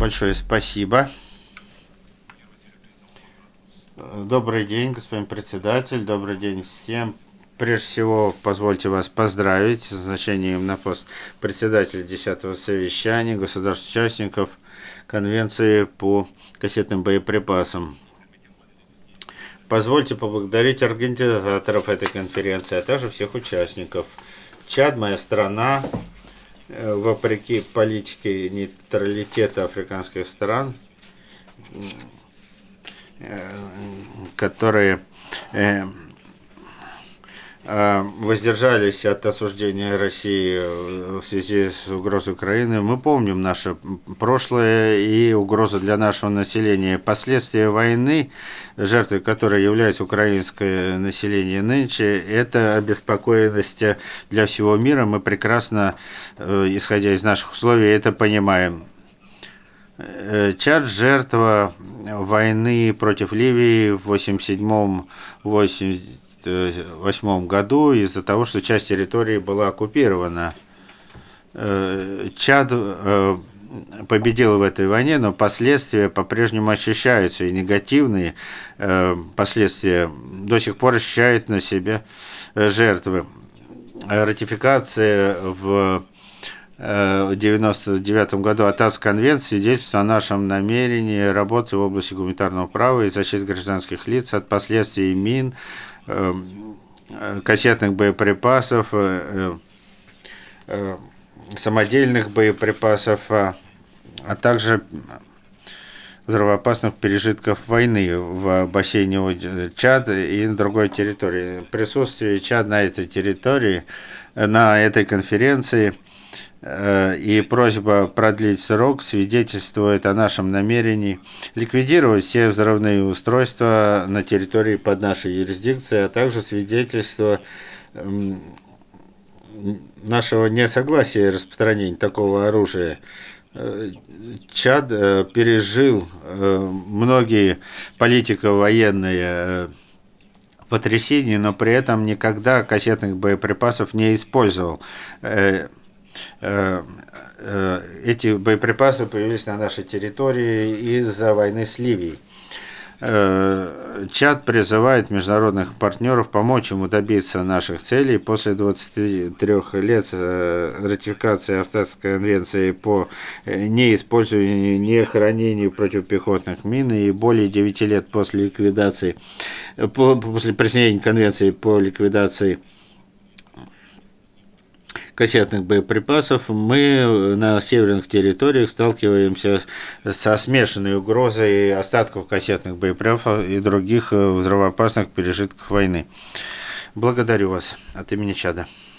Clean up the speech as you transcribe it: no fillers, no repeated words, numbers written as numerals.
Большое спасибо. Добрый день, господин председатель. Добрый день всем. Прежде всего, позвольте вас поздравить с назначением на пост председателя 10-го совещания государств-участников Конвенции по кассетным боеприпасам. Позвольте поблагодарить организаторов этой конференции, а также всех участников. Чад, моя страна, вопреки политике нейтралитета африканских стран, которые воздержались от осуждения России в связи с угрозой Украины. Мы помним наше прошлое и угрозу для нашего населения. Последствия войны, жертвой которой является украинское население нынче, это обеспокоенность для всего мира. Мы прекрасно, исходя из наших условий, это понимаем. Чад – жертва войны против Ливии в 1987-1988 году из-за того, что часть территории была оккупирована. Чад победил в этой войне, но последствия по-прежнему ощущаются, и негативные последствия до сих пор ощущают на себе жертвы. Ратификация в 1999 году Оттавской конвенции свидетельствует о нашем намерении работать в области гуманитарного права и защиты гражданских лиц от последствий мин, кассетных боеприпасов, самодельных боеприпасов, а также взрывоопасных пережитков войны в бассейне Чад и на другой территории. Присутствие Чад на этой территории, на этой конференции и просьба продлить срок свидетельствует о нашем намерении ликвидировать все взрывные устройства на территории под нашей юрисдикцией, а также свидетельство нашего несогласия распространения такого оружия. Чад пережил многие политико-военные потрясения, но при этом никогда кассетных боеприпасов не использовал. Эти боеприпасы появились на нашей территории из-за войны с Ливией. Чад призывает международных партнеров помочь ему добиться наших целей. После 23 лет ратификации Оттавской конвенции по неиспользованию, нехранению противопехотных мин и более 9 лет после ликвидации, после присоединения конвенции по ликвидации кассетных боеприпасов, мы на северных территориях сталкиваемся со смешанной угрозой остатков кассетных боеприпасов и других взрывоопасных пережитков войны. Благодарю вас от имени Чада.